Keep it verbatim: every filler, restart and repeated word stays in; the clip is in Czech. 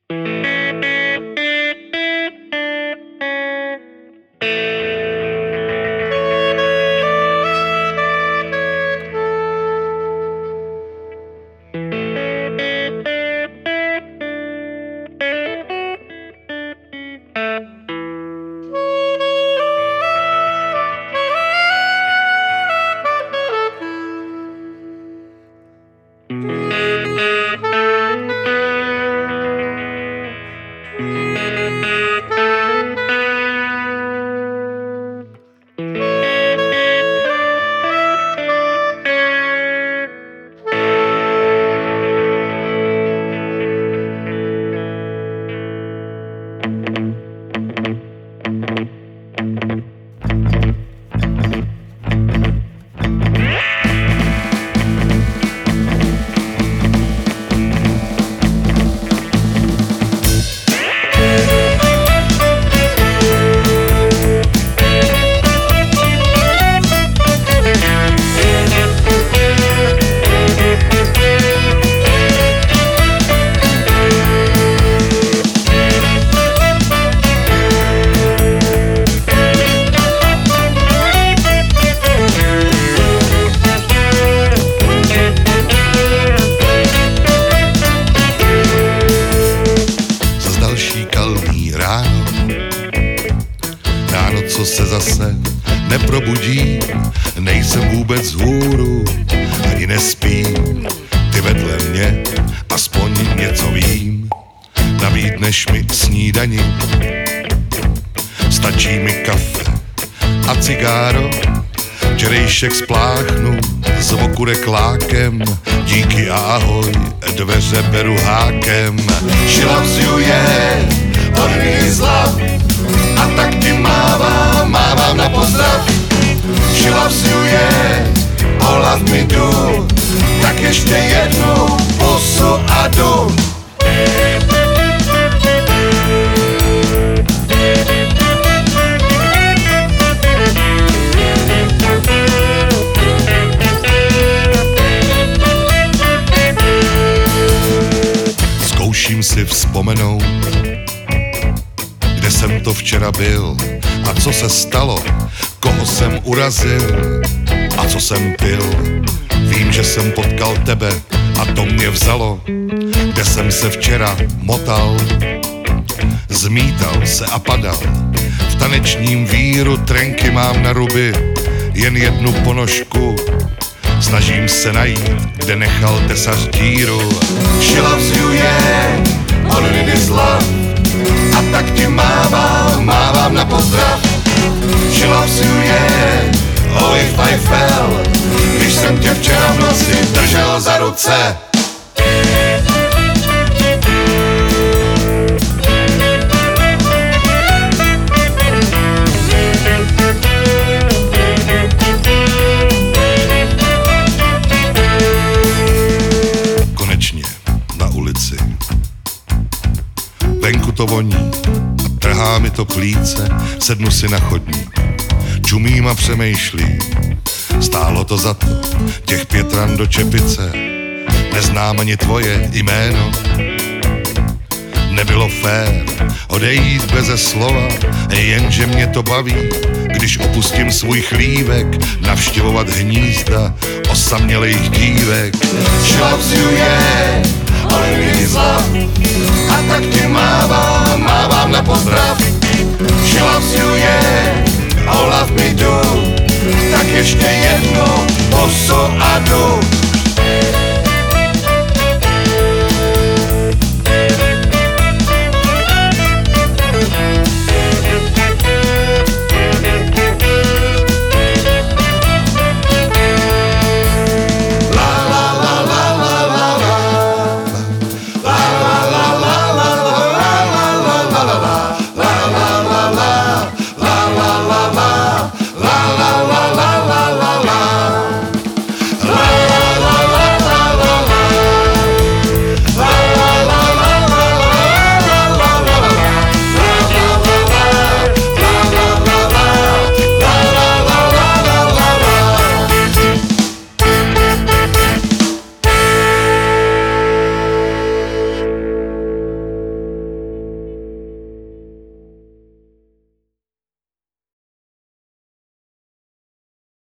Co se zase neprobudí, nejsem vůbec hůru, ani nespím, ty vedle mě, aspoň něco vím. Nabídneš mi snídani, stačí mi kafe a cigáro, včerejšek spláchnu z okurek lákem, díky a ahoj, dveře beru hákem. She loves you, yeah, on zla, a tak ti mávám, mávám na pozdrav. She loves you, yeah, oh love me do, tak ještě jednou pusu a jdu. Zkouším si vzpomenout, kde jsem to včera byl a co se stalo, koho jsem urazil a co jsem pil. Vím, že jsem potkal tebe a to mě vzalo, kde jsem se včera motal, zmítal se a padal. V tanečním víru trenky mám na ruby, jen jednu ponožku, snažím se najít, kde nechal tesař díru. She loves you, yeah, all you need is love, a tak ti mávám, mávám na pozdrav. She loves you, yeah, oh if I fell, když jsem tě včera v noci držel za ruce. Konečně na ulici, venku to voní a trhá mi to plíce, sednu si na chodník, čumím a přemýšlím, stálo to za to, těch pět ran do čepice, neznám ani tvoje jméno. Nebylo fér odejít beze slova, jenže mě to baví, když opustím svůj chlívek, navštěvovat hnízda osamělejch dívek. She loves you, yeah, all you need is love, a